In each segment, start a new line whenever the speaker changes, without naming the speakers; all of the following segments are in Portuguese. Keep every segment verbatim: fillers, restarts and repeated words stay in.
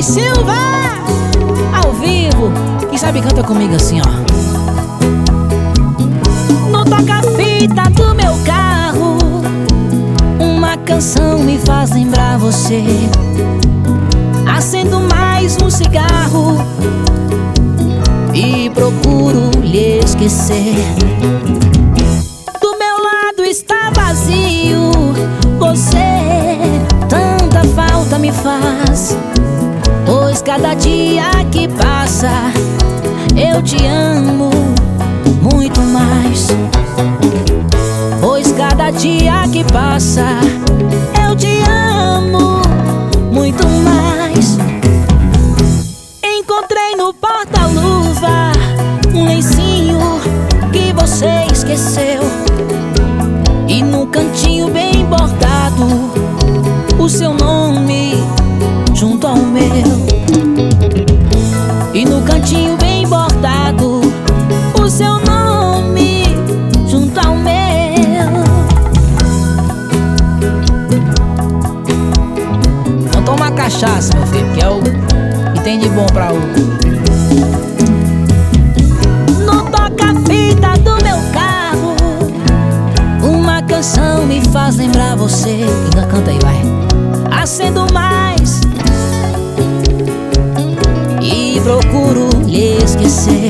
Silva, ao vivo. Quem sabe canta comigo assim, ó. No toca-fita do meu carro, uma canção me faz lembrar você. Acendo mais um cigarro e procuro lhe esquecer. Do meu lado está vazio, você tanta falta me faz. Pois cada dia que passa eu te amo muito mais. Pois cada dia que passa eu te amo muito mais. Encontrei no porta-luva um lencinho que você esqueceu, e no cantinho bem bordado o seu nome junto ao meu. E no cantinho bem bordado o seu nome junto ao meu. Não toma cachaça, meu filho, que é o que tem de bom pra o. No toca-fita do meu carro, uma canção me faz lembrar você. Ainda canta aí, vai. Acendo mais e procuro lhe esquecer.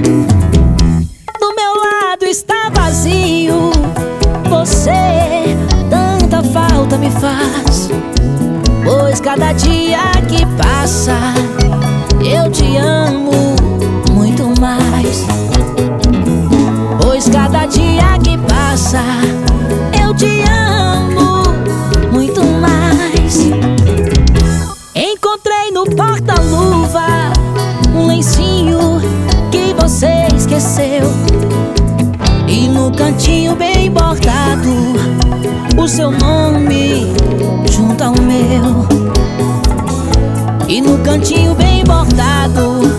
Do meu lado está vazio, você tanta falta me faz. Pois cada dia que passa eu te amo muito mais. Pois cada dia que passa eu te amo muito mais. Encontrei no porta-luva um lencinho que você esqueceu, e no cantinho bem bordado o seu nome junto ao meu. E no cantinho bem bordado